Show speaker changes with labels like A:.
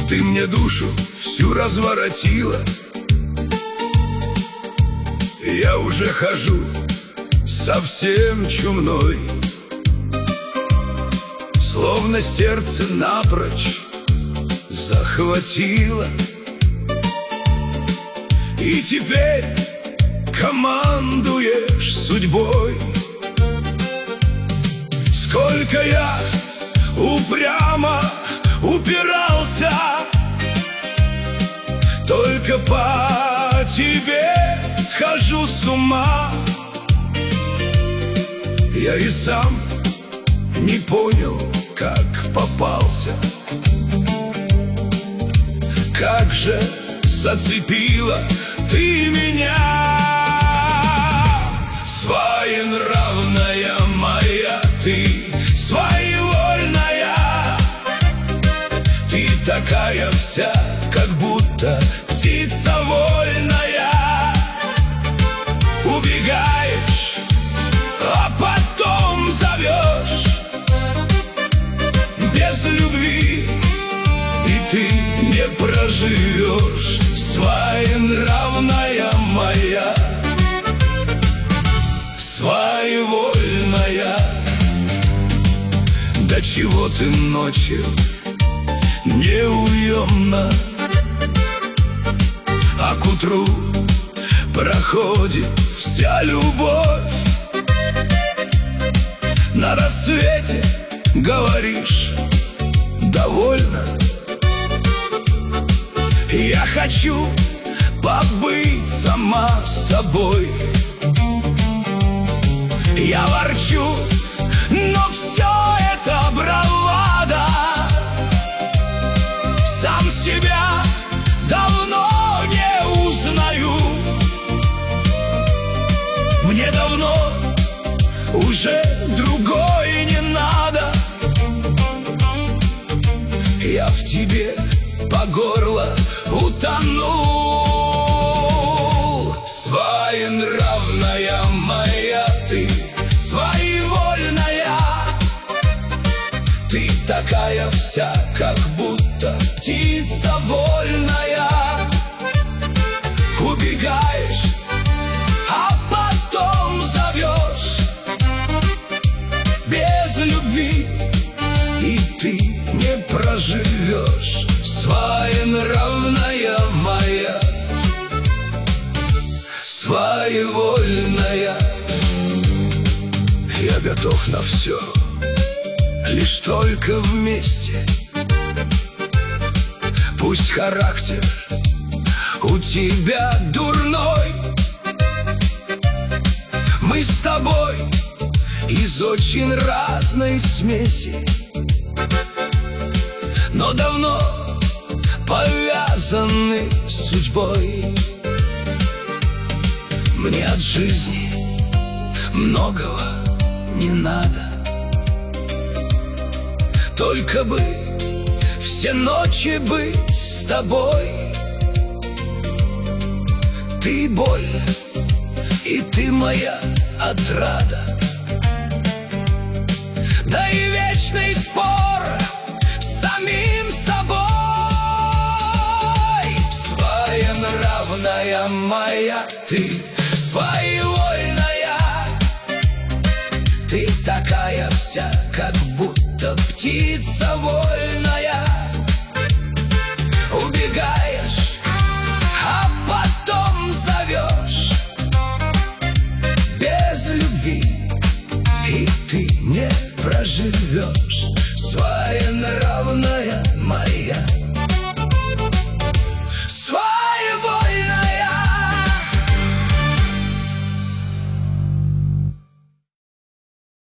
A: Ты мне душу всю разворотила. Я уже хожу совсем чумной, словно сердце напрочь захватило. И теперь командуешь судьбой. Сколько я упрямо упирался, только по тебе схожу с ума. Я и сам не понял, как попался. Как же зацепила ты меня, своенравная моя ты, своевольная. Ты такая вся, как будто птица вольная. Убегаешь, а потом зовешь. Без любви и ты не проживешь, своенравная моя, своевольная. До чего ты ночью неуемна, а к утру проходит вся любовь. На рассвете говоришь: довольно. Я хочу побыть сама собой. Я ворчу, но все это бравада. Сам себя давно не узнаю. Мне давно уже другой не надо. Я в тебе по горло утонул. Своенравная моя ты, своевольная. Ты такая вся, как будто птица вольная. Убегаешь, а потом зовешь. Без любви и ты не проживешь, своенравная моя, своевольная. Я готов на все, лишь только вместе. Пусть характер у тебя дурной, мы с тобой из очень разной смеси, но давно повязаны судьбой. Мне от жизни многого не надо, только бы все ночи быть с тобой. Ты боль, и ты моя отрада, да и вечный спор с самим собой. Своенравная моя ты, своевольная. Ты такая вся, как будто птица вольная.